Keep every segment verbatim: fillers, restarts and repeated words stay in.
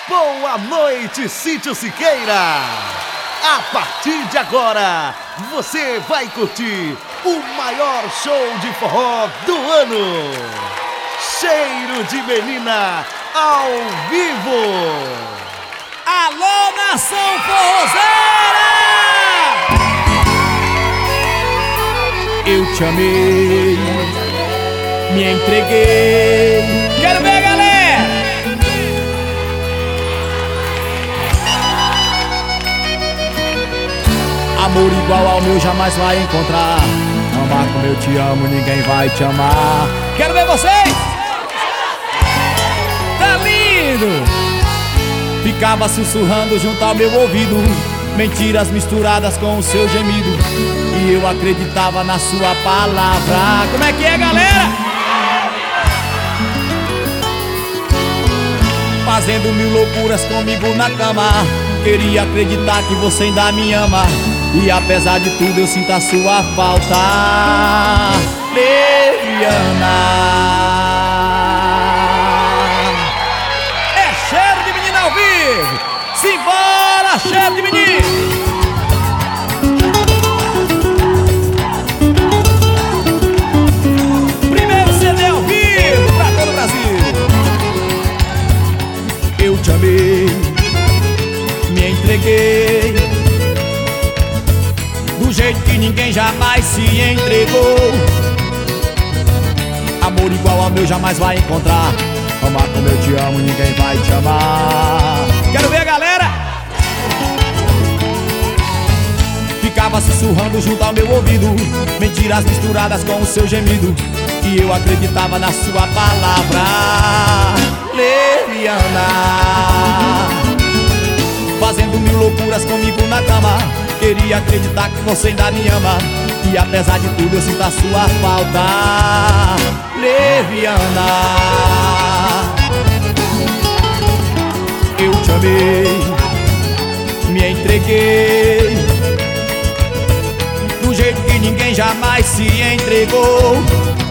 Boa noite, Sítio Siqueira! A partir de agora, você vai curtir o maior show de forró do ano! Cheiro de Menina ao vivo! Alô, nação forrozeira! Eu te amei, me entreguei. Quero ver, galera! Amor igual ao meu jamais vai encontrar. Amar como eu te amo, ninguém vai te amar. Quero ver vocês! Tá lindo! Ficava sussurrando junto ao meu ouvido, mentiras misturadas com o seu gemido, e eu acreditava na sua palavra. Como é que é, galera? Fazendo mil loucuras comigo na cama, queria acreditar que você ainda me ama, e apesar de tudo eu sinto a sua falta, Leviana. É cheiro de menina ao vivo! Simbora, cheiro de menino! Primeiro C D ao vivo pra todo o Brasil. Eu te amei, me entreguei do jeito que ninguém jamais se entregou. Amor igual ao meu jamais vai encontrar. Amar como eu te amo, ninguém vai te amar. Quero ver a galera! Ficava sussurrando junto ao meu ouvido, mentiras misturadas com o seu gemido, e eu acreditava na sua palavra, Leviana. Fazendo mil loucuras comigo na cama, queria acreditar que você ainda me ama, e apesar de tudo eu sinto a sua falta, Leviana. Eu te amei, me entreguei do jeito que ninguém jamais se entregou.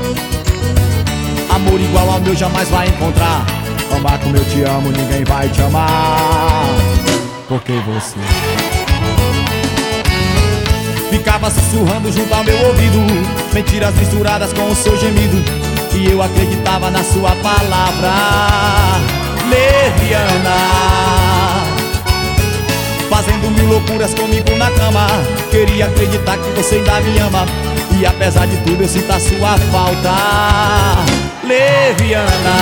Amor igual ao meu jamais vai encontrar. Amar como eu te amo, ninguém vai te amar, porque você ficava sussurrando junto ao meu ouvido, mentiras misturadas com o seu gemido, e eu acreditava na sua palavra, Leviana. Fazendo mil loucuras comigo na cama, queria acreditar que você ainda me ama, e apesar de tudo eu sinto a sua falta, Leviana.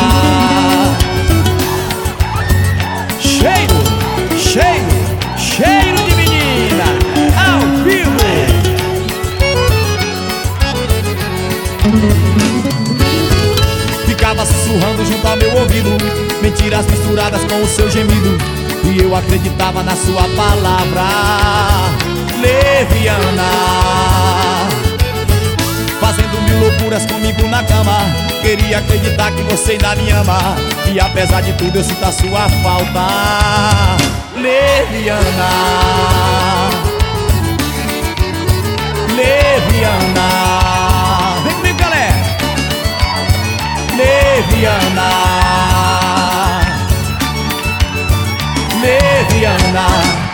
Cheiro, cheiro, cheiro de menina ao vivo. Ficava sussurrando junto ao meu ouvido, mentiras misturadas com o seu gemido, e eu acreditava na sua palavra, Leviana. Fazendo mil loucuras comigo na cama, queria acreditar que você ainda me ama, e apesar de tudo eu sinto a sua falta, Leviana.